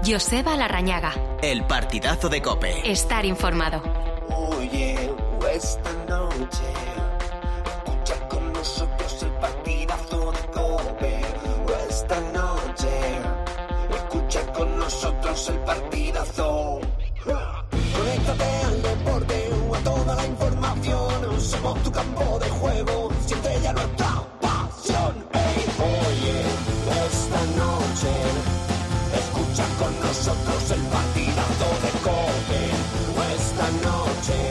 Joseba Larrañaga. El partidazo de COPE. Estar informado. Oye, esta noche escucha con nosotros el partidazo de COPE. Esta noche escucha con nosotros el partidazo. Conéctate al deporte o a toda la información. Somos tu campo de juego, siente ya nuestra pasión. Hey, oye, esta noche escucha con nosotros el partidazo de COPE. Esta noche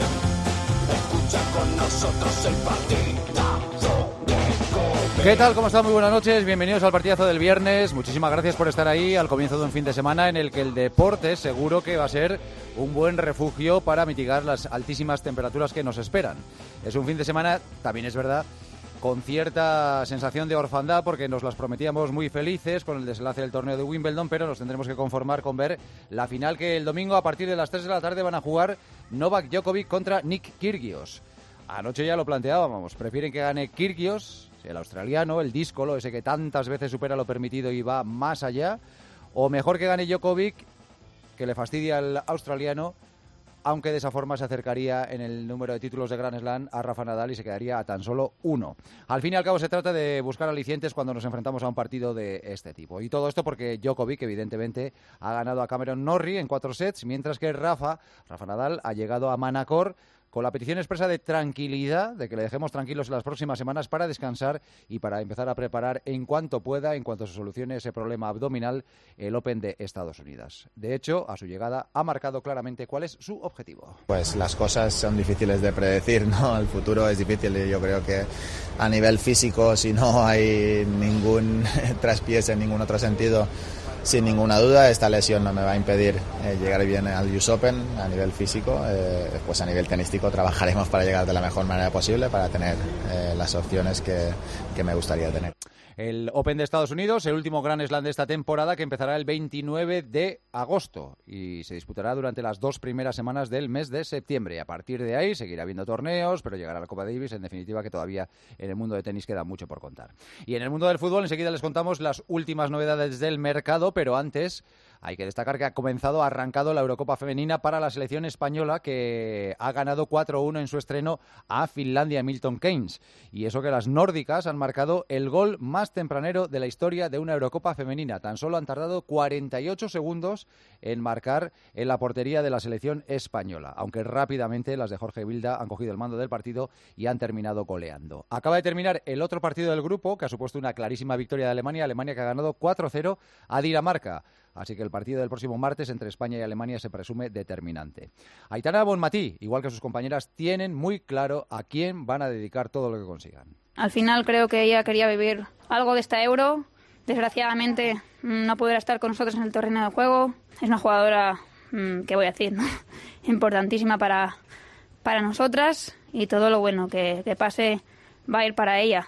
escucha con nosotros el partidazo de COPE. ¿Qué tal? ¿Cómo están? Muy buenas noches. Bienvenidos al partidazo del viernes. Muchísimas gracias por estar ahí al comienzo de un fin de semana en el que el deporte seguro que va a ser un buen refugio para mitigar las altísimas temperaturas que nos esperan. Es un fin de semana, también es verdad, con cierta sensación de orfandad porque nos las prometíamos muy felices con el desenlace del torneo de Wimbledon, pero nos tendremos que conformar con ver la final que el domingo a partir de las 3 de la tarde van a jugar Novak Djokovic contra Nick Kyrgios. Anoche ya lo planteábamos, prefieren que gane Kyrgios, el australiano, el díscolo, ese que tantas veces supera lo permitido y va más allá, o mejor que gane Djokovic, que le fastidia al australiano, aunque de esa forma se acercaría en el número de títulos de Grand Slam a Rafa Nadal y se quedaría a tan solo 1. Al fin y al cabo se trata de buscar alicientes cuando nos enfrentamos a un partido de este tipo. Y todo esto porque Djokovic, evidentemente, ha ganado a Cameron Norrie en 4 sets, mientras que Rafa Nadal ha llegado a Manacor con la petición expresa de tranquilidad, de que le dejemos tranquilos en las próximas semanas para descansar y para empezar a preparar en cuanto pueda, en cuanto se solucione ese problema abdominal, el Open de Estados Unidos. De hecho, a su llegada ha marcado claramente cuál es su objetivo. Pues las cosas son difíciles de predecir, ¿no? El futuro es difícil y yo creo que a nivel físico, si no hay ningún traspiés en ningún otro sentido, sin ninguna duda, esta lesión no me va a impedir llegar bien al US Open a nivel físico. Pues a nivel tenístico trabajaremos para llegar de la mejor manera posible para tener las opciones que me gustaría tener. El Open de Estados Unidos, el último Grand Slam de esta temporada, que empezará el 29 de agosto y se disputará durante las 2 primeras semanas del mes de septiembre. A partir de ahí seguirá habiendo torneos, pero llegará la Copa Davis, en definitiva, que todavía en el mundo de tenis queda mucho por contar. Y en el mundo del fútbol enseguida les contamos las últimas novedades del mercado, pero antes hay que destacar que ha arrancado la Eurocopa femenina para la selección española, que ha ganado 4-1 en su estreno a Finlandia, Milton Keynes. Y eso que las nórdicas han marcado el gol más tempranero de la historia de una Eurocopa femenina. Tan solo han tardado 48 segundos en marcar en la portería de la selección española, aunque rápidamente las de Jorge Vilda han cogido el mando del partido y han terminado goleando. Acaba de terminar el otro partido del grupo, que ha supuesto una clarísima victoria de Alemania que ha ganado 4-0 a Dinamarca. Así que el partido del próximo martes entre España y Alemania se presume determinante. Aitana Bonmatí, igual que sus compañeras, tienen muy claro a quién van a dedicar todo lo que consigan. Al final creo que ella quería vivir algo de esta Euro. Desgraciadamente no podrá estar con nosotros en el terreno de juego. Es una jugadora, ¿qué voy a decir?, ¿no? Importantísima para nosotras, y todo lo bueno que pase va a ir para ella,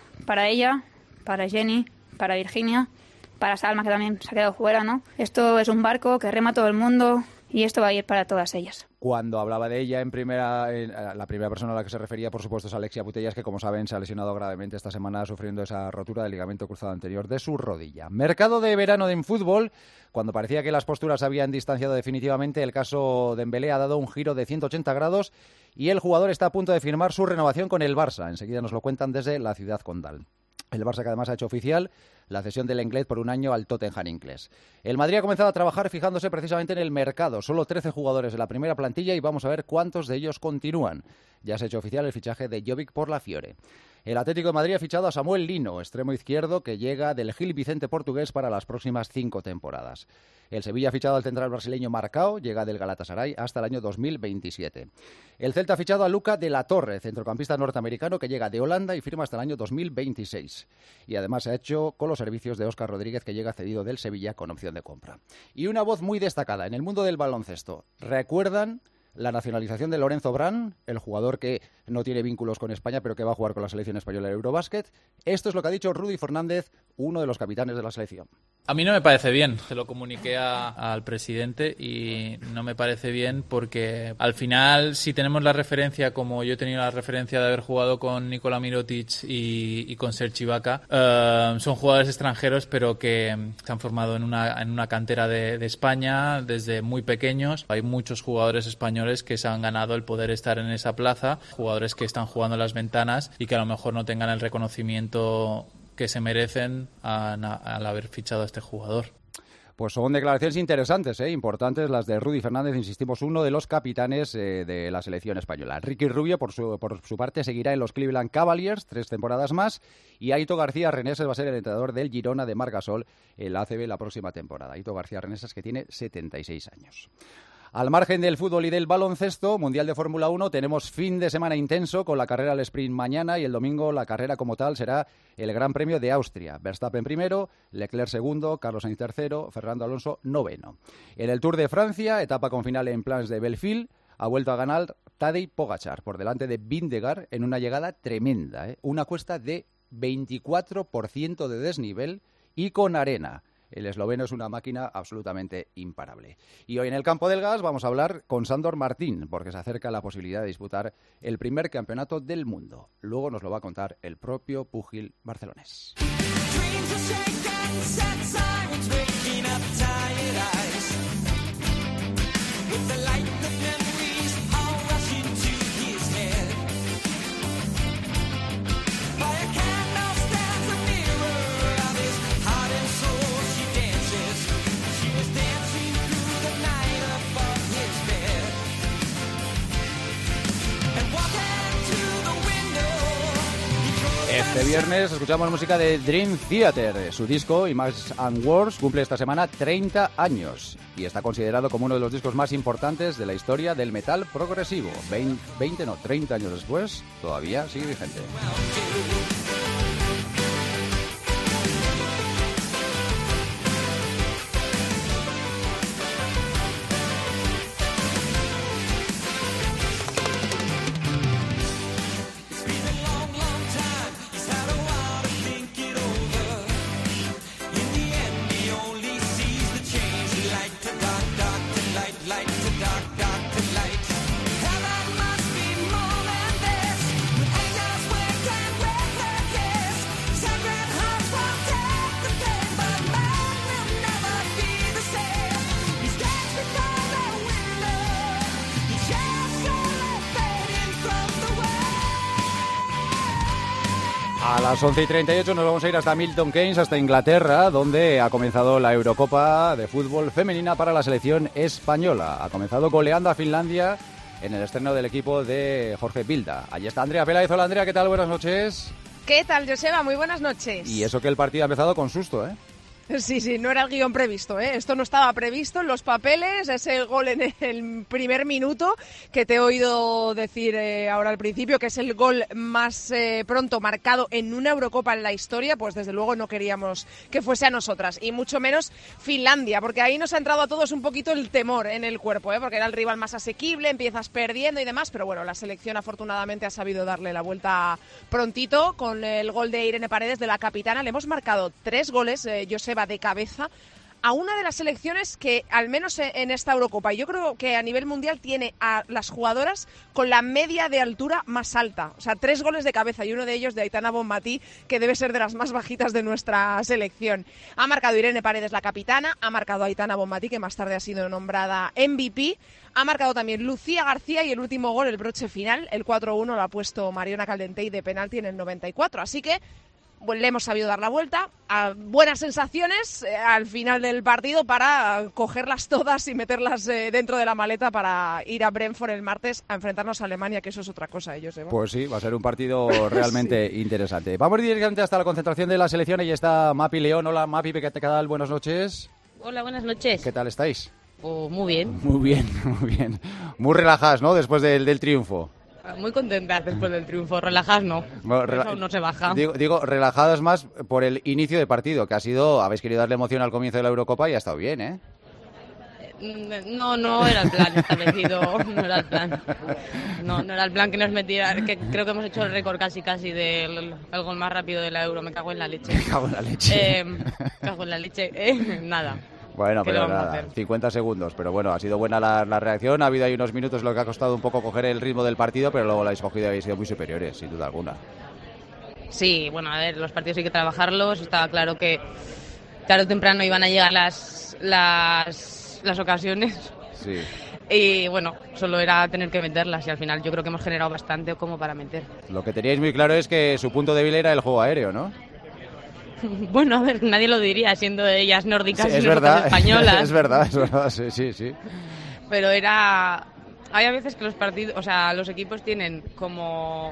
para Jenny, para Virginia, para Salma, que también se ha quedado fuera, ¿no? Esto es un barco que rema todo el mundo y esto va a ir para todas ellas. Cuando hablaba de ella la primera persona a la que se refería, por supuesto, es Alexia Putellas, que, como saben, se ha lesionado gravemente esta semana sufriendo esa rotura del ligamento cruzado anterior de su rodilla. Mercado de verano en fútbol. Cuando parecía que las posturas se habían distanciado definitivamente, el caso de Dembélé ha dado un giro de 180 grados y el jugador está a punto de firmar su renovación con el Barça. Enseguida nos lo cuentan desde la ciudad condal. El Barça, que además ha hecho oficial la cesión del Lenglet por un año al Tottenham inglés. El Madrid ha comenzado a trabajar fijándose precisamente en el mercado. Solo 13 jugadores de la primera plantilla y vamos a ver cuántos de ellos continúan. Ya se ha hecho oficial el fichaje de Jovic por la Fiore. El Atlético de Madrid ha fichado a Samuel Lino, extremo izquierdo, que llega del Gil Vicente portugués para las próximas 5 temporadas. El Sevilla ha fichado al central brasileño Marcao, llega del Galatasaray hasta el año 2027. El Celta ha fichado a Luca de la Torre, centrocampista norteamericano que llega de Holanda y firma hasta el año 2026. Y además se ha hecho con los servicios de Óscar Rodríguez, que llega cedido del Sevilla con opción de compra. Y una voz muy destacada en el mundo del baloncesto. ¿Recuerdan la nacionalización de Lorenzo Brand, el jugador que no tiene vínculos con España pero que va a jugar con la selección española de Eurobásquet? Esto es lo que ha dicho Rudy Fernández, uno de los capitanes de la selección. A mí no me parece bien, se lo comuniqué al presidente y no me parece bien porque al final si tenemos la referencia, como yo he tenido la referencia de haber jugado con Nikola Mirotic y con Serge Ibaka, son jugadores extranjeros pero que se han formado en una cantera de España desde muy pequeños. Hay muchos jugadores españoles que se han ganado el poder estar en esa plaza, jugadores que están jugando en las ventanas y que a lo mejor no tengan el reconocimiento que se merecen al haber fichado a este jugador. Pues son declaraciones interesantes, importantes las de Rudy Fernández, insistimos, uno de los capitanes de la selección española. Ricky Rubio, por su parte, seguirá en los Cleveland Cavaliers 3 temporadas más, y Aito García Reneses va a ser el entrenador del Girona de Marc Gasol en la ACB la próxima temporada. Aito García Reneses, que tiene 76 años. Al margen del fútbol y del baloncesto, Mundial de Fórmula 1, tenemos fin de semana intenso con la carrera al sprint mañana y el domingo la carrera como tal será el Gran Premio de Austria. Verstappen primero, Leclerc segundo, Carlos Sainz tercero, Fernando Alonso noveno. En el Tour de Francia, etapa con final en Plans de Belleville, ha vuelto a ganar Tadej Pogačar por delante de Vingegaard en una llegada tremenda, una cuesta de 24% de desnivel y con arena. El esloveno es una máquina absolutamente imparable. Y hoy en el Campo del Gas vamos a hablar con Sándor Martín, porque se acerca la posibilidad de disputar el primer campeonato del mundo. Luego nos lo va a contar el propio púgil barcelonés. Este viernes escuchamos música de Dream Theater. Su disco, Images and Words, cumple esta semana 30 años y está considerado como uno de los discos más importantes de la historia del metal progresivo. 30 años después, todavía sigue vigente. A las 11:38 nos vamos a ir hasta Milton Keynes, hasta Inglaterra, donde ha comenzado la Eurocopa de fútbol femenina para la selección española. Ha comenzado goleando a Finlandia en el estreno del equipo de Jorge Vilda. Allí está Andrea Peláez. Hola Andrea, ¿qué tal? Buenas noches. ¿Qué tal, Joseba? Muy buenas noches. Y eso que el partido ha empezado con susto, ¿eh? Sí, no era el guión previsto, ¿eh? Esto no estaba previsto en los papeles, ese gol en el primer minuto que te he oído decir ahora al principio, que es el gol más pronto marcado en una Eurocopa en la historia, pues desde luego no queríamos que fuese a nosotras, y mucho menos Finlandia, porque ahí nos ha entrado a todos un poquito el temor en el cuerpo, porque era el rival más asequible, empiezas perdiendo y demás, pero bueno, la selección afortunadamente ha sabido darle la vuelta prontito con el gol de Irene Paredes, de la capitana. Le hemos marcado 3 goles, Joseba, de cabeza a una de las selecciones que, al menos en esta Eurocopa, yo creo que a nivel mundial tiene a las jugadoras con la media de altura más alta. O sea, 3 goles de cabeza y uno de ellos de Aitana Bonmatí, que debe ser de las más bajitas de nuestra selección. Ha marcado Irene Paredes, la capitana, ha marcado Aitana Bonmatí, que más tarde ha sido nombrada MVP, ha marcado también Lucía García y el último gol, el broche final, el 4-1, lo ha puesto Mariona Caldentey de penalti en el 94. Así que le hemos sabido dar la vuelta, a buenas sensaciones al final del partido para cogerlas todas y meterlas dentro de la maleta para ir a Brentford el martes a enfrentarnos a Alemania, que eso es otra cosa, Joseba. Pues sí, va a ser un partido realmente interesante. Vamos directamente hasta la concentración de la selección. Ahí está Mapi León. Hola Mapi, ¿qué tal? Buenas noches. Hola, buenas noches. ¿Qué tal estáis? Oh, muy bien. Muy bien. Muy relajadas, ¿no? Después del triunfo. Muy contentas después del triunfo. Relajadas no. Eso no se baja. Digo, relajadas más por el inicio de partido, que ha sido, habéis querido darle emoción al comienzo de la Eurocopa y ha estado bien, ¿eh? No era el plan establecido, no era el plan. No era el plan que nos metiera, que creo que hemos hecho el récord casi del el gol más rápido de la Euro, me cago en la leche. Nada. Bueno, pero nada, 50 segundos, pero bueno, ha sido buena la reacción, ha habido ahí unos minutos lo que ha costado un poco coger el ritmo del partido, pero luego la habéis cogido y habéis sido muy superiores, sin duda alguna. Sí, bueno, a ver, los partidos hay que trabajarlos, estaba claro que tarde o temprano iban a llegar las ocasiones. Sí. Y bueno, solo era tener que meterlas y al final yo creo que hemos generado bastante como para meter. Lo que teníais muy claro es que su punto débil era el juego aéreo, ¿no? Bueno, a ver, nadie lo diría siendo ellas nórdicas sí, y nosotras españolas. Es verdad, sí. Pero hay a veces que los partidos, o sea, los equipos tienen como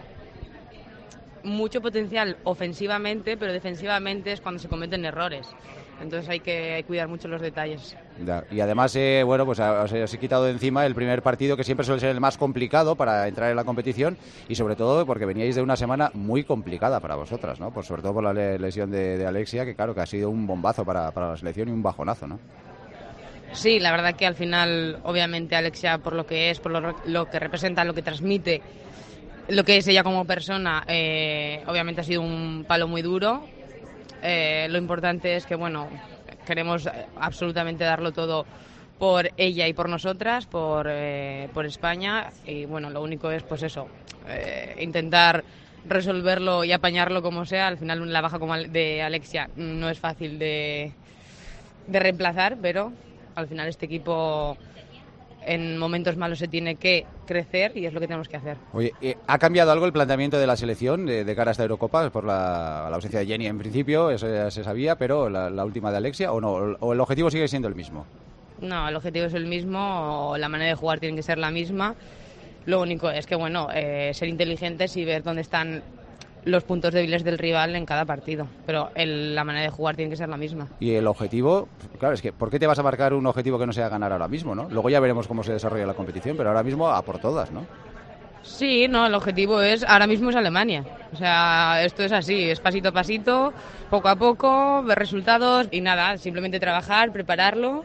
mucho potencial ofensivamente, pero defensivamente es cuando se cometen errores. Entonces hay que cuidar mucho los detalles. Ya. Y además, bueno, pues os he quitado de encima el primer partido, que siempre suele ser el más complicado para entrar en la competición, y sobre todo porque veníais de una semana muy complicada para vosotras, ¿no? Pues sobre todo por la lesión de Alexia, que claro, que ha sido un bombazo para la selección y un bajonazo, ¿no? Sí, la verdad que al final, obviamente, Alexia, por lo que es, por lo que representa, lo que transmite, lo que es ella como persona, obviamente ha sido un palo muy duro. Lo importante es que, bueno, queremos absolutamente darlo todo por ella y por nosotras, por España, y bueno, lo único es pues eso, intentar resolverlo y apañarlo como sea. Al final la baja como de Alexia no es fácil de reemplazar, pero al final este equipo en momentos malos se tiene que crecer y es lo que tenemos que hacer. Oye, ¿ha cambiado algo el planteamiento de la selección de cara a esta Eurocopa por la ausencia de Jenny en principio? Eso ya se sabía, pero la última de Alexia, ¿o no? ¿O el objetivo sigue siendo el mismo? No, el objetivo es el mismo, la manera de jugar tiene que ser la misma. Lo único es que, bueno, ser inteligentes y ver dónde están los puntos débiles del rival en cada partido, pero la manera de jugar tiene que ser la misma. Y el objetivo, claro, es que ¿por qué te vas a marcar un objetivo que no sea ganar ahora mismo, no? Luego ya veremos cómo se desarrolla la competición, pero ahora mismo a por todas, ¿no? Sí, no, el objetivo ahora mismo es Alemania. O sea, esto es así, es pasito a pasito, poco a poco, ver resultados y nada, simplemente trabajar, prepararlo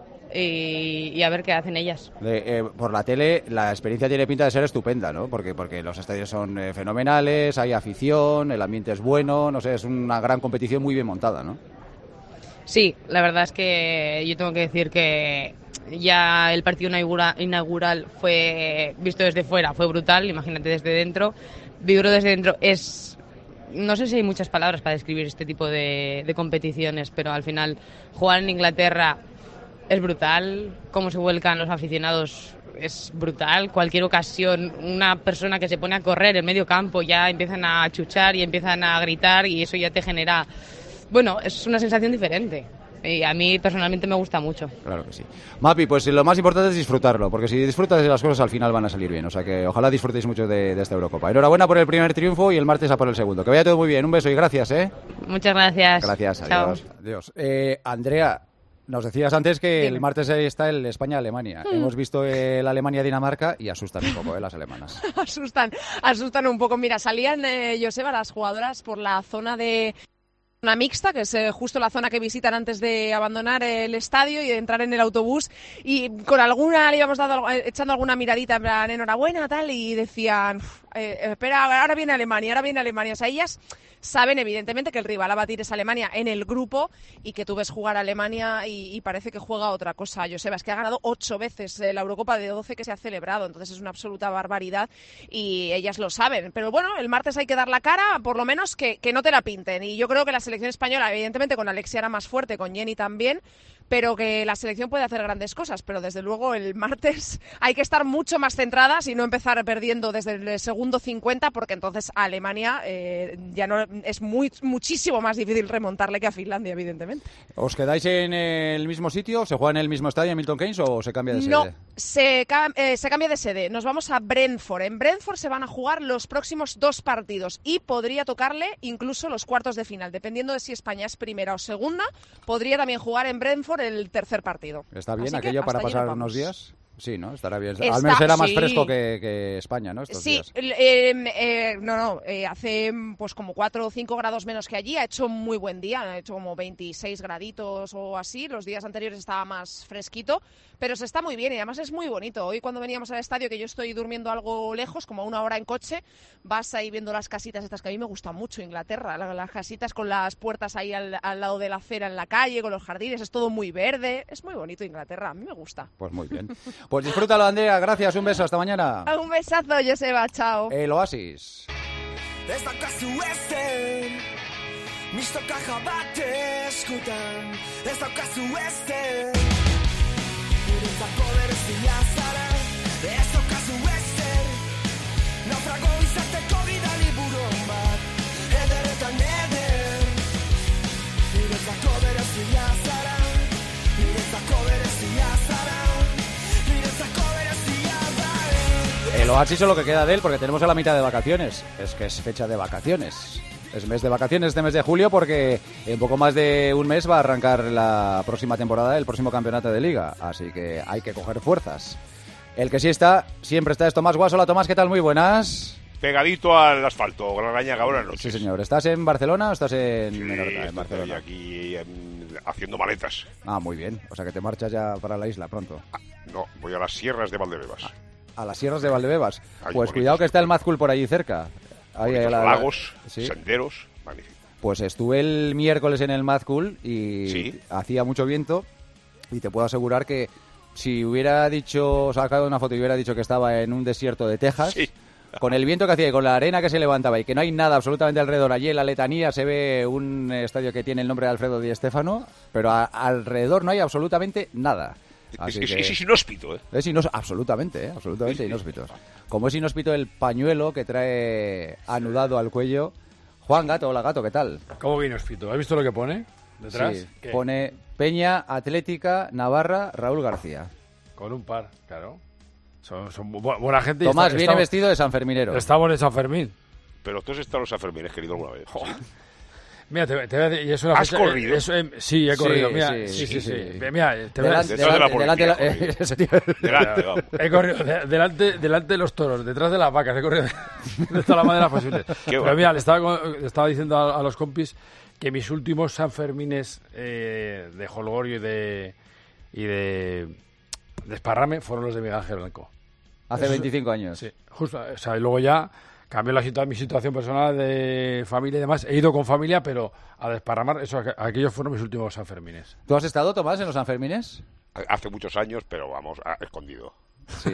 y a ver qué hacen ellas. Por la tele la experiencia tiene pinta de ser estupenda, ¿no? Porque los estadios son fenomenales, hay afición, el ambiente es bueno, no sé, es una gran competición muy bien montada, ¿no? Sí, la verdad es que yo tengo que decir que ya el partido inaugural fue, visto desde fuera, fue brutal, imagínate desde dentro. Vivirlo desde dentro no sé si hay muchas palabras para describir este tipo de competiciones, pero al final jugar en Inglaterra es brutal, cómo se vuelcan los aficionados es brutal. Cualquier ocasión, una persona que se pone a correr en medio campo ya empiezan a chuchar y empiezan a gritar y eso ya te genera... Bueno, es una sensación diferente y a mí personalmente me gusta mucho. Claro que sí. Mapi, pues lo más importante es disfrutarlo, porque si disfrutas de las cosas al final van a salir bien, o sea que ojalá disfrutéis mucho de esta Eurocopa. Enhorabuena por el primer triunfo y el martes a por el segundo. Que vaya todo muy bien, un beso y gracias, ¿eh? Muchas gracias. Gracias, Chao. Adiós. Andrea, nos decías antes que el martes está el España-Alemania. Hemos visto el Alemania-Dinamarca y asustan un poco las alemanas. asustan un poco. Mira, salían, Joseba, las jugadoras por la zona de... Una mixta, que es justo la zona que visitan antes de abandonar el estadio y de entrar en el autobús, y con alguna le íbamos echando alguna miradita en plan enhorabuena tal, y decían espera, ahora viene Alemania. O sea, ellas saben evidentemente que el rival a batir es Alemania en el grupo y que tú ves jugar a Alemania y parece que juega otra cosa. Joseba, es que ha ganado 8 veces la Eurocopa de 12 que se ha celebrado, entonces es una absoluta barbaridad y ellas lo saben. Pero bueno, el martes hay que dar la cara, por lo menos que no te la pinten, y yo creo que la selección española, evidentemente con Alexia era más fuerte, con Jenny también, pero que la selección puede hacer grandes cosas, pero desde luego el martes hay que estar mucho más centradas y no empezar perdiendo desde el segundo 50, porque entonces a Alemania ya no es muchísimo más difícil remontarle que a Finlandia, evidentemente. ¿Os quedáis en el mismo sitio? ¿Se juega en el mismo estadio, en Milton Keynes, o se cambia de sede? No, se cambia de sede. Nos vamos a Brentford. En Brentford se van a jugar los próximos 2 partidos y podría tocarle incluso los cuartos de final. Dependiendo de si España es primera o segunda, podría también jugar en Brentford el tercer partido. ¿Está bien aquello para pasar unos días? Sí, ¿no? Estará bien. Al menos será más sí. fresco que España, ¿no? Estos Sí, días. hace pues como 4 o 5 grados menos que allí, ha hecho muy buen día, ha hecho como 26 graditos o así, los días anteriores estaba más fresquito, pero se está muy bien y además es muy bonito. Hoy cuando veníamos al estadio, que yo estoy durmiendo algo lejos, como a 1 hora en coche, vas ahí viendo las casitas estas que a mí me gustan mucho, Inglaterra, las casitas con las puertas ahí al lado de la acera en la calle, con los jardines, es todo muy verde, es muy bonito Inglaterra, a mí me gusta. Pues muy bien. Pues disfrútalo, Andrea, gracias, un beso, hasta mañana. Un besazo, Joseba, chao. El Oasis. Ez daukazu ezen, mistoka jabate eskutan. Ez daukazu ezen, niretzako berezia zara. Ez daukazu ezen, naufrago izateko bidali buruan bat. Ederetan eder, niretzako berezia zara. Niretzako berezia zara. El Oasis es lo que queda de él, porque tenemos a la mitad de vacaciones. Es que es fecha de vacaciones. Es mes de vacaciones este mes de julio, porque en poco más de un mes va a arrancar la próxima temporada, el próximo campeonato de Liga. Así que hay que coger fuerzas. El que sí está, siempre está, es Tomás Guas. Hola, Tomás, ¿qué tal? Muy buenas. Pegadito al asfalto, Gran Rañaga, buenas noches. Sí, señor. ¿Estás en Barcelona o estás en Menorca? En Estoy Barcelona. aquí haciendo maletas. Ah, muy bien. O sea que te marchas ya para la isla pronto. No, voy a las sierras de Valdebebas. A las sierras de Valdebebas. Ay, Pues bonito, cuidado que sí. está el Mazcool por allí cerca. Ahí, Lagos, sí. senderos, magnífico. Pues estuve el miércoles en el Mazcool y ¿Sí? hacía mucho viento y te puedo asegurar que si hubiera dicho, sacado una foto y hubiera dicho que estaba en un desierto de Texas, Sí. con el viento que hacía y con la arena que se levantaba y que no hay nada absolutamente alrededor, allí en la letanía se ve un estadio que tiene el nombre de Alfredo Di Stéfano, pero alrededor no hay absolutamente nada. Así que Es inhóspito, ¿eh? es absolutamente inhóspito. Como es inhóspito el pañuelo que trae anudado al cuello. Juan Gato, hola Gato, ¿qué tal? ¿Cómo vino Espito? ¿Has visto lo que pone detrás? Sí, ¿Qué? pone Peña Atlética Navarra Raúl García. Con un par, claro. Son buena gente. y Tomás viene estamos- vestido de sanferminero. Estamos en San Fermín. Pero tú has estado en los Sanfermines, querido, alguna vez. ¿Sí? Mira, te voy a decir, y es una ¿Has fecha- corrido? Sí, he corrido. Sí, Mira, sí, sí. sí. Mira, te voy a Delante, decir- Detrás de la delante, policía, eso te iba a decir. Delante, vamos. he corrido delante de los toros, detrás de las vacas, he corrido de todas las maneras posibles. Pero bueno. mira, le estaba diciendo a los compis que mis últimos Sanfermines de Holgorio y de Esparrame fueron los de Miguel Ángel Blanco. Hace 25 años. Sí, justo. O sea, y luego ya cambió mi situación personal de familia y demás. He ido con familia, pero a desparramar, aquellos fueron mis últimos Sanfermines. ¿Tú has estado, Tomás, en los Sanfermines? Hace muchos años, pero vamos, escondido. Sí,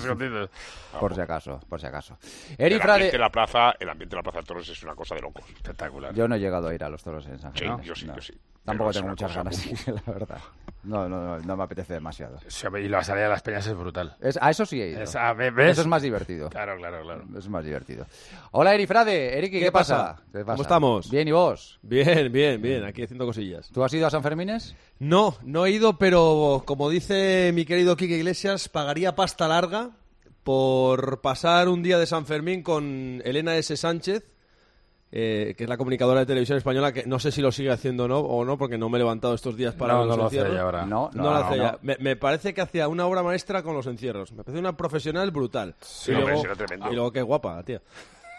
Por si acaso. El Eri Frade... ambiente de la Plaza de Toros es una cosa de locos. Espectacular. Yo no he llegado a ir a los toros en San Sí, Fermín. yo sí, No. yo sí. Tampoco Pero es tengo una muchas cosa ganas, muy- la verdad. No me apetece demasiado. Sí, y la salida de las peñas es brutal. A eso sí he ido. ¿Ves? Eso es más divertido. Claro. Es más divertido. Hola, Eri Frade. Eriki, ¿qué pasa? ¿Cómo estamos? Bien, ¿y vos? Bien, aquí haciendo cosillas. ¿Tú has ido a San Fermines? No he ido, pero como dice mi querido Quique Iglesias, pagaría pasta larga por pasar un día de San Fermín con Elena S. Sánchez, que es la comunicadora de televisión española, que no sé si lo sigue haciendo o no, porque no me he levantado estos días para No los lo hace encierros. ella ahora. No lo hace ella. Me parece que hacía una obra maestra con los encierros. Me parece una profesional brutal. Sí, y, hombre, luego, será tremendo. y luego qué guapa, la tía.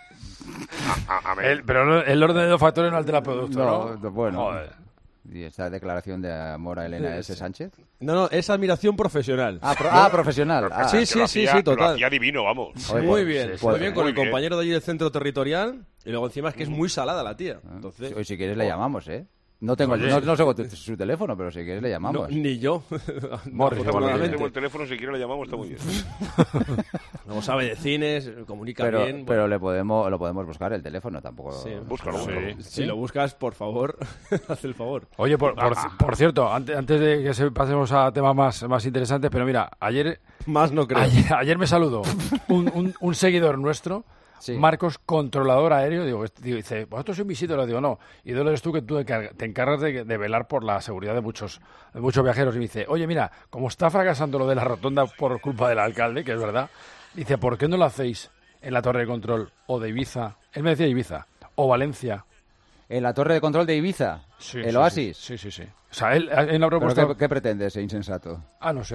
Amén. Pero el orden de dos factores no altera el producto, ¿no? Bueno. Joder. ¿Y esta declaración de amor a Elena S. Sánchez? No, es admiración profesional. Profesional. Ah. Sí, Que lo sí, hacía- total. Lo hacía divino, vamos. Joder, Muy pues, bien, sí, muy sí, bien con muy el bien. compañero de allí del centro territorial y luego encima es que es muy salada la tía. Entonces, Hoy si quieres le llamamos, ¿eh? No tengo Oye. no sé su teléfono, pero si quieres le llamamos. no, ni yo. Morris, Afortunadamente. Tengo el teléfono, si quiere le llamamos, está muy bien. Luego sabe de cines, comunica pero bien. pero lo podemos buscar el teléfono, tampoco. Sí, Búscalo. Si lo buscas, por favor, haz el favor. Oye, por cierto, antes de que pasemos a temas más interesantes, pero mira, ayer Más no creo. Ayer me saludó un seguidor nuestro, Sí. Marcos, controlador aéreo. Dice, ¿vosotros sois mis ídolos? Digo, no. Ídolo eres tú, que tú te encargas de velar por la seguridad de muchos viajeros. Y me dice, oye, mira, como está fracasando lo de la rotonda por culpa del alcalde, que es verdad, dice, ¿por qué no lo hacéis en la torre de control o de Ibiza? Él me decía Ibiza. O Valencia. ¿En la torre de control de Ibiza? Sí, ¿El sí, Oasis? Sí. O sea, él una ¿Pero propuesta... qué pretende ese insensato? No sé.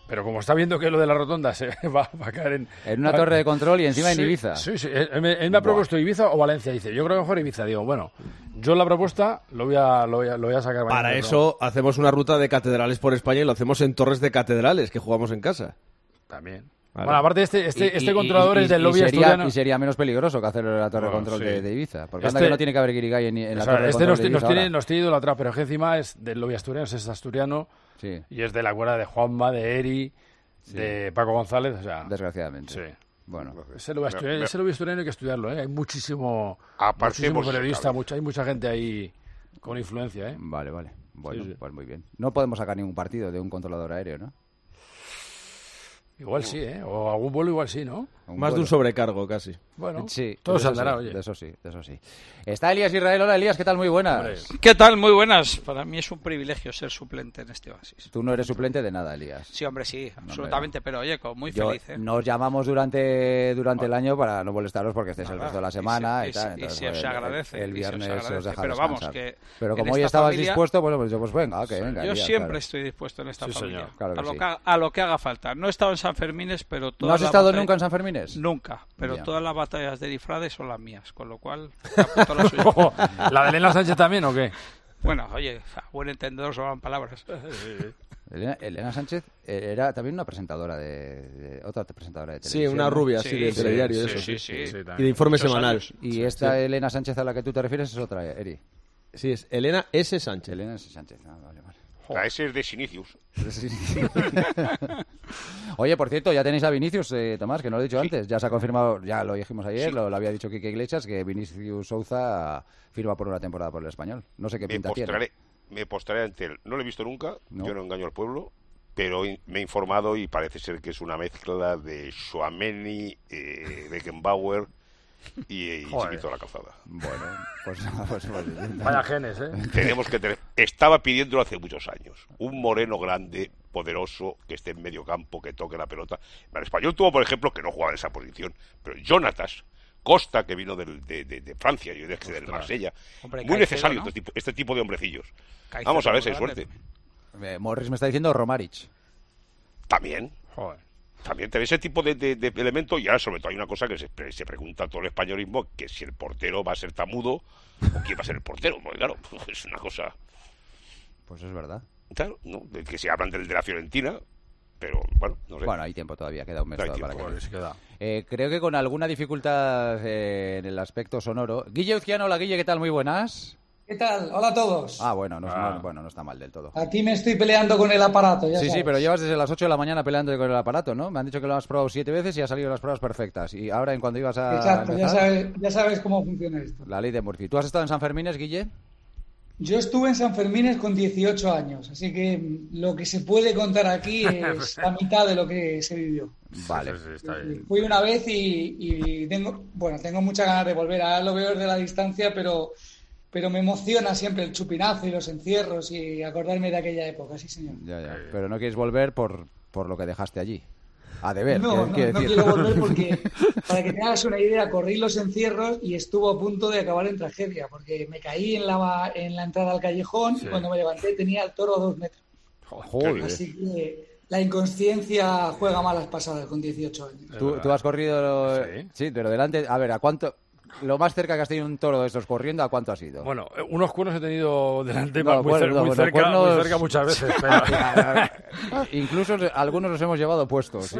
Pero como está viendo que lo de la rotonda se va a caer en una torre de control y encima en Ibiza. Sí. Él me ha propuesto Ibiza o Valencia. Dice, yo creo que mejor Ibiza. Digo, bueno, yo la propuesta lo voy a sacar mañana. Para eso hacemos una ruta de catedrales por España y lo hacemos en torres de catedrales, que jugamos en casa. También. Vale. Bueno, aparte este controlador es del lobby asturiano. Y sería menos peligroso que hacer la torre de control de Ibiza. Porque anda que no tiene que haber guirigay en la torre de control de Ibiza. Nos tiene idolatrado, pero es que encima es del lobby asturiano, es asturiano. Sí. Y es de la cuerda de Juanma, de Eri, de Paco González. O sea, desgraciadamente. Sí. Bueno, ese lobby asturiano hay que estudiarlo, ¿eh? Hay muchísimo periodista, hay mucha gente ahí con influencia, ¿eh? Vale. Bueno, pues muy bien. No podemos sacar ningún partido de un controlador aéreo, ¿no? Igual sí, ¿eh? O algún vuelo igual sí, ¿no? Más de un sobrecargo, casi. Bueno, sí, todo saldrá, oye. De eso sí. Está Elías Israel. Hola, Elías, ¿qué tal? Muy buenas. ¿Qué tal? Muy buenas. Para mí es un privilegio ser suplente en este Oasis. Tú no eres suplente de nada, Elías. Sí, hombre, sí, absolutamente, pero oye, muy feliz, ¿eh? Nos llamamos durante el año para no molestaros porque estés el resto de la semana y tal. Y se os agradece. El viernes se os deja pero descansar. Vamos, pero como hoy estabas dispuesto, pues venga, que venga. Yo Elías, siempre estoy dispuesto en esta familia. Claro a lo que haga falta. No he estado en San Fermines, pero ¿No has estado nunca en San Fermines? Nunca, pero todas las batallas de disfraces son las mías, con lo cual apunto la suya. ¿La de Elena Sánchez también o qué? Bueno, oye, a buen entendedor sobran palabras. Elena Sánchez era también una presentadora otra presentadora de televisión. Sí, una rubia, de telediario. Sí. Y de informe semanal. Y esta Elena Sánchez a la que tú te refieres es otra, Eri. Sí, es Elena S. Sánchez. Elena S. Sánchez, vale. La S es de Sinicius. Oye, por cierto, ya tenéis a Vinicius, Tomás, que no lo he dicho antes. Ya se ha confirmado, ya lo dijimos ayer, lo había dicho Quique Iglesias, que Vinicius Souza firma por una temporada por el Español. No sé qué pinta tiene. Me postraré ante él. No lo he visto nunca, yo no engaño al pueblo, pero me he informado y parece ser que es una mezcla de Tchouaméni, Beckenbauer y Chiquito de la Calzada. Bueno, pues vaya genes, ¿eh? Tenemos que tener... Estaba pidiéndolo hace muchos años. Un moreno grande, poderoso, que esté en medio campo, que toque la pelota. El Español tuvo, por ejemplo, que no jugaba en esa posición, pero Jonatas, Costa, que vino de Francia, yo dije del Marsella. Hombre, muy necesario, ¿no? este tipo de hombrecillos. Caicedo, vamos a ver si hay suerte. Morris me está diciendo Romaric. También. Joder. También te ve ese tipo de elemento. Y ahora, sobre todo, hay una cosa que se pregunta todo el españolismo, que si el portero va a ser Tamudo o quién va a ser el portero. Porque claro, es una cosa... Pues es verdad. Claro, ¿no? Que se hablan de la Fiorentina, pero bueno, no sé. Bueno, hay tiempo todavía, queda un mes para que... creo que con alguna dificultad en el aspecto sonoro. Guille Uzquiano, hola Guille, ¿qué tal? Muy buenas. ¿Qué tal? Hola a todos. Bueno, no está mal del todo. Aquí me estoy peleando con el aparato, ya sabes. Sí, pero llevas desde las 8 de la mañana peleando con el aparato, ¿no? Me han dicho que lo has probado 7 veces y ha salido las pruebas perfectas. Y ahora, en cuando ibas a Exacto, empezar, ya sabes cómo funciona esto. La ley de Murphy. ¿Tú has estado en San Fermines, Guille? Yo estuve en San Fermines con 18 años, así que lo que se puede contar aquí es la mitad de lo que se vivió. Vale. Fui una vez y tengo muchas ganas de volver. Ahora lo veo desde la distancia, pero me emociona siempre el chupinazo y los encierros y acordarme de aquella época, sí señor. Ya. Pero no quieres volver por lo que dejaste allí. A deber. No quiero volver porque, para que te hagas una idea, corrí los encierros y estuvo a punto de acabar en tragedia, porque me caí en la entrada al callejón y cuando me levanté tenía el toro a 2 metros. Joder. Así que la inconsciencia juega malas pasadas con 18 años. ¿Tú has corrido? Sí, pero delante... A ver, ¿a cuánto...? Lo más cerca que has tenido un toro de estos corriendo, ¿a cuánto ha sido? Bueno, unos cuernos he tenido delante muy cerca muchas veces. Pero... Incluso algunos los hemos llevado puestos.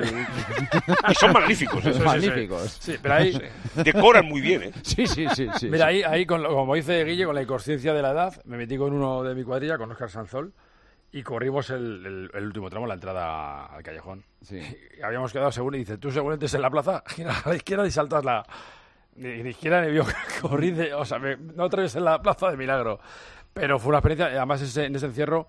Y son magníficos. Magníficos. Sí, pero ahí... Decoran muy bien, ¿eh? Sí. Mira, ahí como dice Guille, con la inconsciencia de la edad, me metí con uno de mi cuadrilla, con Óscar Sanzol, y corrimos el último tramo, la entrada al callejón. Sí. Y habíamos quedado según, y dice, tú según entres en la plaza, giras a la izquierda y saltas la... Ni siquiera me vio correr, no atravesé la plaza de milagro. Pero fue una experiencia, además en ese encierro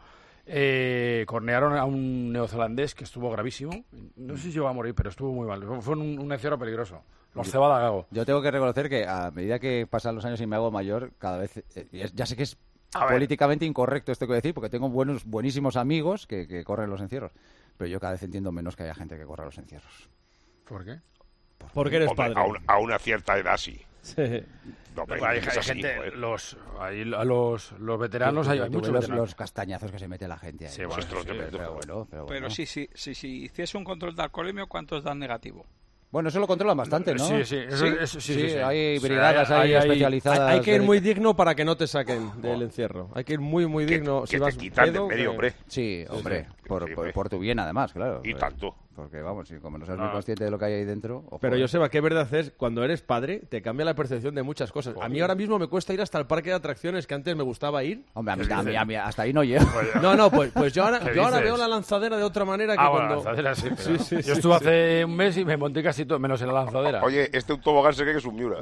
cornearon a un neozelandés que estuvo gravísimo. No sé si llegó a morir, pero estuvo muy mal. Fue un encierro peligroso. Los cebada gago. Yo tengo que reconocer que a medida que pasan los años y me hago mayor, cada vez... ya sé que es políticamente incorrecto esto que voy a decir, porque tengo buenísimos amigos que corren los encierros. Pero yo cada vez entiendo menos que haya gente que corra los encierros. ¿Por qué? Porque eres padre. A una cierta edad sí. No, hay gente, a los veteranos, hay muchos veteranos. Los castañazos que se mete la gente ahí. Sí, bueno, pero bueno. Pero sí, hiciese un control de alcoholemia, ¿cuántos dan negativo? Bueno, eso lo controlan bastante, ¿no? Sí, hay brigadas especializadas. Hay que ir muy digno para que no te saquen del encierro. Hay que ir muy, muy digno. Que te quitan de medio, hombre. Sí, hombre, por tu bien, además, claro. Y tanto. Porque, vamos, como no seas muy consciente de lo que hay ahí dentro... Pero, Joseba, qué verdad es, cuando eres padre, te cambia la percepción de muchas cosas. A mí ahora mismo me cuesta ir hasta el parque de atracciones, que antes me gustaba ir. Hombre, a mí hasta ahí no llego. Pues yo ahora veo la lanzadera de otra manera que cuando... Bueno, la lanzadera sí. Yo estuve hace un mes y me monté casi todo, menos en la lanzadera. Oye, un tobogán se cree que es un Miura.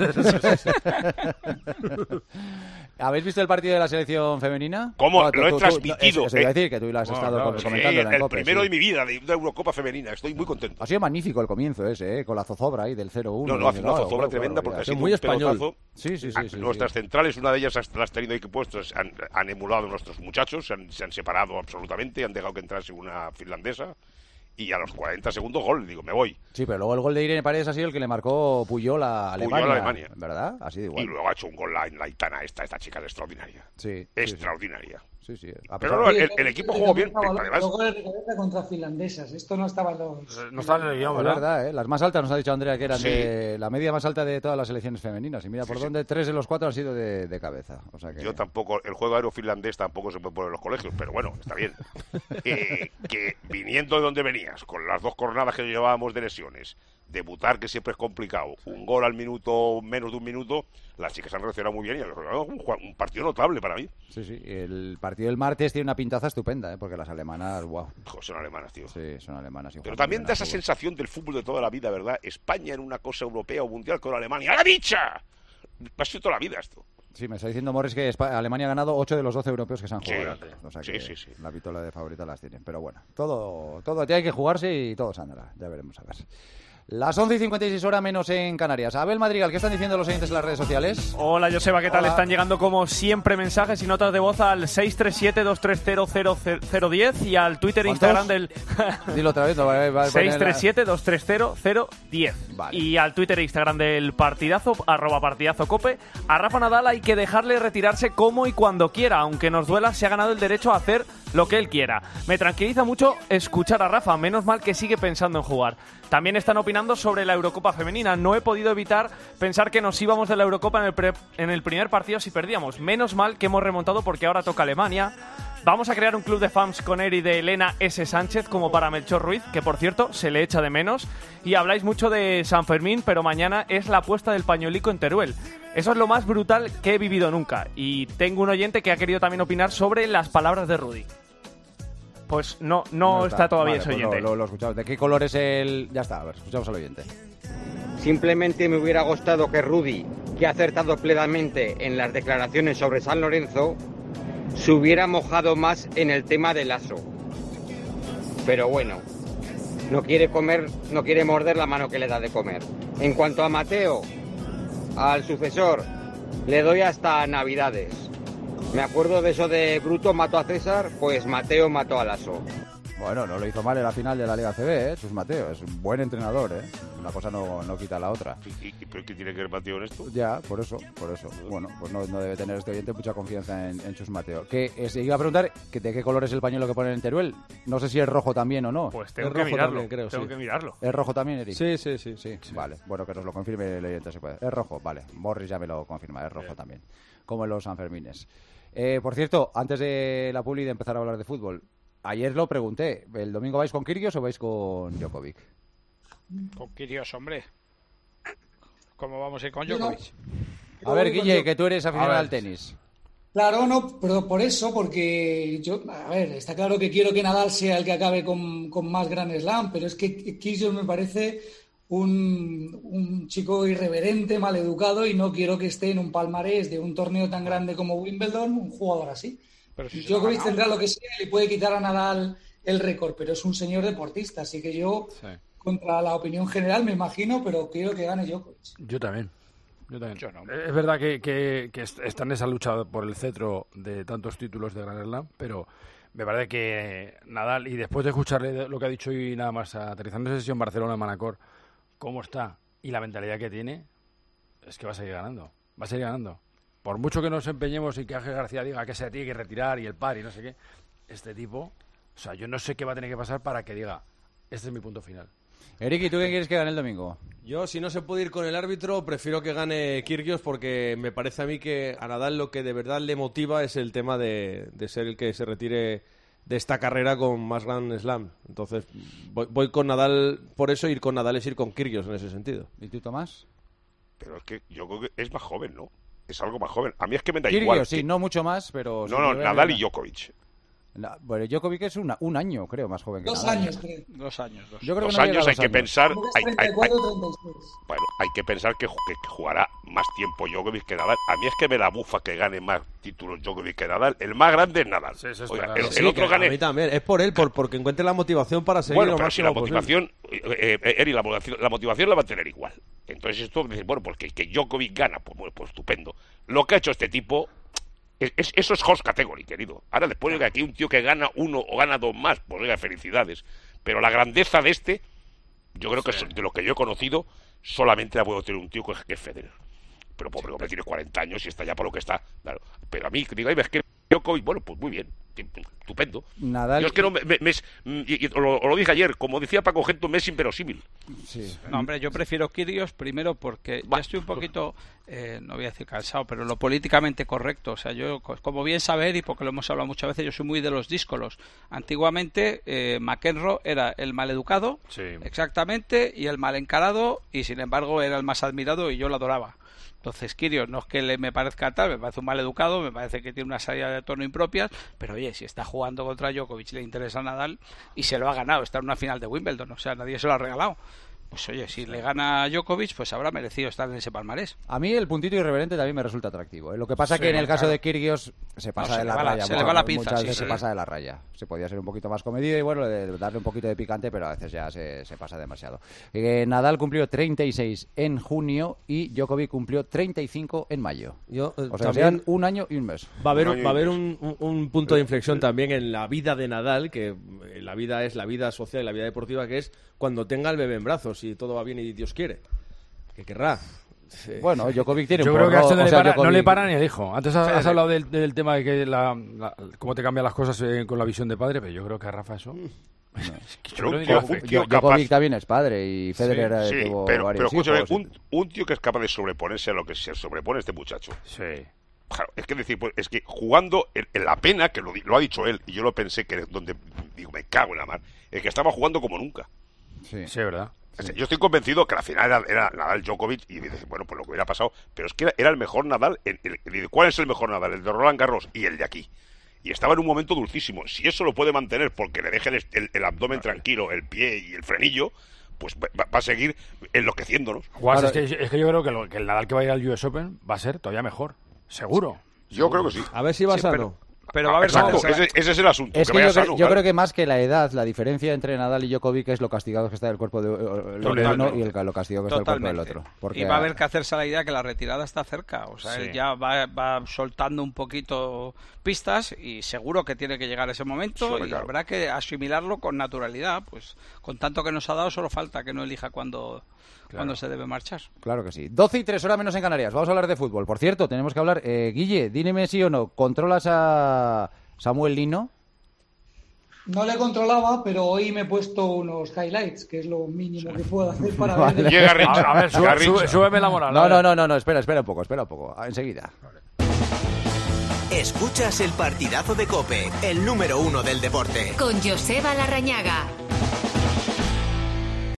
¿Habéis visto el partido de la selección femenina? ¿Cómo? Lo he transmitido. Eso iba a decir, que tú lo has estado comentando en la COPE. El primero de mi vida, de una Eurocopa femenina. Estoy muy contento. Ha sido magnífico el comienzo ese, con la zozobra ahí del 0-1. No, ha sido una zozobra tremenda porque ha sido muy español. Sí. Nuestras centrales, una de ellas las has tenido ahí que puestos, han emulado a nuestros muchachos, se han separado absolutamente, han dejado que entrase una finlandesa. Y a los 40 segundos gol, digo, me voy. Sí, pero luego el gol de Irene Paredes ha sido el que le marcó Puyol a Alemania. ¿Verdad? Así de igual. Y luego ha hecho un gol la Aitana, esta chica es extraordinaria. Sí. Extraordinaria. Sí. Pero el equipo jugó bien. Además, luego de cabeza contra finlandesas. Esto no estaba en los... No estaba en el guión, ¿verdad? Es verdad, ¿eh? Las más altas nos ha dicho Andrea que eran de la media más alta de todas las selecciones femeninas. Y mira por dónde 3 de los 4 han sido de cabeza. O sea que... Yo tampoco, el juego aéreo finlandés tampoco se puede poner en los colegios, pero bueno, está bien. Que viniendo de donde venías, con las 2 jornadas que llevábamos de lesiones, debutar, que siempre es complicado, un gol al minuto, menos de un minuto, las chicas han reaccionado muy bien y un partido notable para mí. Sí, el partido del martes tiene una pintaza estupenda, porque las alemanas, wow. Son alemanas, tío. Sí, son alemanas. Pero también da esa sensación del fútbol de toda la vida, ¿verdad? España en una cosa europea o mundial con Alemania. ¡A la bicha! Ha sido toda la vida esto. Sí, me está diciendo Morris que Alemania ha ganado 8 de los 12 europeos que se han jugado. Sí, o sea que la vitola de favorita las tienen. Pero bueno, todo tiene que jugarse y todo se andará. Ya veremos a ver. Las 11:56 horas menos en Canarias. Abel Madrigal, ¿qué están diciendo los oyentes en las redes sociales? Hola, Joseba, ¿qué tal? Hola. Están llegando como siempre mensajes y notas de voz al 637-230-0010 y al Twitter e Instagram del... Dilo otra vez. 637-230-010. Vale. Y al Twitter e Instagram del partidazo, @partidazocope. A Rafa Nadal hay que dejarle retirarse como y cuando quiera. Aunque nos duela, se ha ganado el derecho a hacer lo que él quiera. Me tranquiliza mucho escuchar a Rafa, menos mal que sigue pensando en jugar. También están opinando sobre la Eurocopa femenina. No he podido evitar pensar que nos íbamos de la Eurocopa en el primer partido si perdíamos. Menos mal que hemos remontado porque ahora toca Alemania. Vamos a crear un club de fans con Eri de Elena S. Sánchez como para Melchor Ruiz, que por cierto se le echa de menos. Y habláis mucho de San Fermín, pero mañana es la puesta del pañuelico en Teruel. Eso es lo más brutal que he vivido nunca. Y tengo un oyente que ha querido también opinar sobre las palabras de Rudy. Pues no está todavía ese oyente. Lo escuchamos. ¿De qué color es el...? Ya está, a ver, escuchamos al oyente. Simplemente me hubiera gustado que Rudy, que ha acertado plenamente en las declaraciones sobre San Lorenzo, se hubiera mojado más en el tema del Lasso. Pero bueno, no quiere morder la mano que le da de comer. En cuanto a Mateo, al sucesor, le doy hasta Navidades. Me acuerdo de eso de Bruto mató a César, pues Mateo mató a Lasso. Bueno, no lo hizo mal en la final de la Liga CB, Chus Mateo. Es un buen entrenador, Una cosa no quita la otra. ¿Y qué tiene que ver Mateo en esto? Ya, por eso. Bueno, pues no debe tener este oyente mucha confianza en Chus Mateo. Se iba a preguntar de qué color es el pañuelo que ponen en Teruel. No sé si es rojo también o no. Pues tengo que mirarlo, también, creo. Tengo que mirarlo. ¿Es rojo también, Eric? Sí. Vale, bueno, que nos lo confirme el oyente, se puede. Es rojo, vale. Morris ya me lo confirma, es rojo también. Como en los Sanfermines. Por cierto, antes de la publi de empezar a hablar de fútbol, ayer lo pregunté, ¿el domingo vais con Kyrgios o vais con Djokovic? Con Kyrgios, hombre. ¿Cómo vamos a ir con Djokovic? A ver, Guille, que tú eres aficionado al tenis. Claro, no, pero por eso, porque está claro que quiero que Nadal sea el que acabe con más Grand Slam, pero es que Kyrgios me parece un chico irreverente, maleducado, y no quiero que esté en un palmarés de un torneo tan grande como Wimbledon un jugador así. Pero si Djokovic tendrá lo que sea y le puede quitar a Nadal el récord, pero es un señor deportista, así que yo, contra la opinión general, me imagino, pero quiero que gane Djokovic. Yo también. Yo no. Es verdad que están en esa lucha por el cetro de tantos títulos de Grand Slam, pero me parece que Nadal, y después de escucharle lo que ha dicho hoy nada más aterrizando esa sesión en Barcelona, en Manacor, cómo está y la mentalidad que tiene, es que va a seguir ganando. Por mucho que nos empeñemos y que Ángel García diga que se tiene que retirar y el par y no sé qué, este tipo, o sea, yo no sé qué va a tener que pasar para que diga, este es mi punto final. Eric, ¿y tú qué quieres que gane el domingo? Yo, si no se puede ir con el árbitro, prefiero que gane Kyrgios, porque me parece a mí que a Nadal lo que de verdad le motiva es el tema de ser el que se retire de esta carrera con más Grand Slam. Entonces, voy con Nadal por eso, ir con Nadal es ir con Kyrgios en ese sentido. ¿Y tú, Tomás? Pero es que yo creo que es más joven, ¿no? Es algo más joven. A mí es que me da Kyrgios, igual. sí, no mucho más, pero... No, Nadal y Djokovic. Bueno, Djokovic es un año, creo, más joven que Nadal. 2 años, creo. 2 años. Yo creo que dos no llega a años hay 2 que años. pensar... Bueno, hay que pensar que jugará más tiempo Djokovic que Nadal. A mí es que me la bufa que gane más títulos Djokovic que Nadal. El más grande es Nadal. Sí, eso es Oiga, verdad. el otro gane... A mí también, es por él, porque encuentre la motivación para seguir Bueno, lo pero si máximo la motivación, Eri, la motivación la va a tener igual. Entonces esto, bueno, pues que Djokovic gana, pues estupendo. Lo que ha hecho este tipo... Eso es horse category, querido. Ahora después de aquí un tío que gana 1 o gana 2 más, pues oiga, felicidades. Pero la grandeza de este, yo creo que de lo que yo he conocido, solamente la puedo tener un tío que es Federer. Pero pobre hombre, tiene 40 años y está ya por lo que está. Claro. Pero a mí, digo, es que Djokovic, bueno, pues muy bien, estupendo. Nadal... Yo es que no lo dije ayer, como decía Paco Gento, me es inverosímil. Sí. No, hombre, yo prefiero Kyrgios primero porque ya estoy un poquito, no voy a decir cansado, pero lo políticamente correcto. O sea, yo, como bien saber, y porque lo hemos hablado muchas veces, yo soy muy de los díscolos. Antiguamente, McEnroe era el maleducado, exactamente, y el mal encarado, y sin embargo era el más admirado y yo lo adoraba. Entonces, Kyrgios no es que me parezca tal, me parece un mal educado, me parece que tiene una salida de tono impropias, pero oye, si está jugando contra Djokovic le interesa a Nadal y se lo ha ganado, está en una final de Wimbledon, o sea, nadie se lo ha regalado. Pues oye, si le gana a Djokovic, pues habrá merecido estar en ese palmarés. A mí el puntito irreverente también me resulta atractivo. Lo que pasa que en el caso de Kyrgios se pasa de la raya. Se le va la pinza. Muchas veces se pasa de la raya. Se podía ser un poquito más comedido y bueno, darle un poquito de picante, pero a veces ya se pasa demasiado. Nadal cumplió 36 en junio y Djokovic cumplió 35 en mayo. O sea, sean un año y un mes. Va a haber un punto de inflexión también en la vida de Nadal, que la vida es la vida social y la vida deportiva, que es cuando tenga el bebé en brazos, si todo va bien y Dios quiere. ¿Qué querrá? Bueno, Djokovic tiene yo un creo que a esto Djokovic... no le para ni el hijo. Antes has hablado del tema de que cómo te cambian las cosas con la visión de padre, pero yo creo que a Rafa eso... Djokovic también es padre y Federer tuvo varios escúchame, hijos. un tío que es capaz de sobreponerse a lo que se sobrepone este muchacho. Sí. Claro, es que decir, pues, es que jugando en la pena, que lo ha dicho él, y yo lo pensé que donde digo, me cago en la mar, es que estaba jugando como nunca. Sí, es verdad. Sí. Yo estoy convencido que la final era Nadal Djokovic y dices, bueno, pues lo que hubiera pasado, pero es que era el mejor Nadal. ¿Cuál es el mejor Nadal? El de Roland Garros y el de aquí. Y estaba en un momento dulcísimo. Si eso lo puede mantener porque le deje el abdomen tranquilo, el pie y el frenillo, pues va a seguir enloqueciénociéndonos. Claro, es que yo creo que el Nadal que va a ir al US Open va a ser todavía mejor. Seguro. Yo creo que sí. A ver si va sano. Pero va a haber ese es el asunto. Es que yo creo que más que la edad, la diferencia entre Nadal y Djokovic es lo castigado que está el cuerpo de uno y lo castigado que está el cuerpo del otro. Porque y va a haber que hacerse la idea que la retirada está cerca. O sea, él ya va soltando un poquito pistas y seguro que tiene que llegar ese momento y habrá que asimilarlo con naturalidad. Pues con tanto que nos ha dado, solo falta que no elija cuándo se debe marchar. Claro que sí. 12 y 3 horas menos en Canarias. Vamos a hablar de fútbol. Por cierto, tenemos que hablar... Guille, dime sí o no. ¿Controlas a Samuel Lino? No le controlaba, pero hoy me he puesto unos highlights, que es lo mínimo que puedo hacer para Vale. ver... Llega Richard. A ver, súbeme la moral. No, espera un poco. Enseguida. Escuchas el partidazo de COPE, el número 1 del deporte. Con Joseba Larrañaga.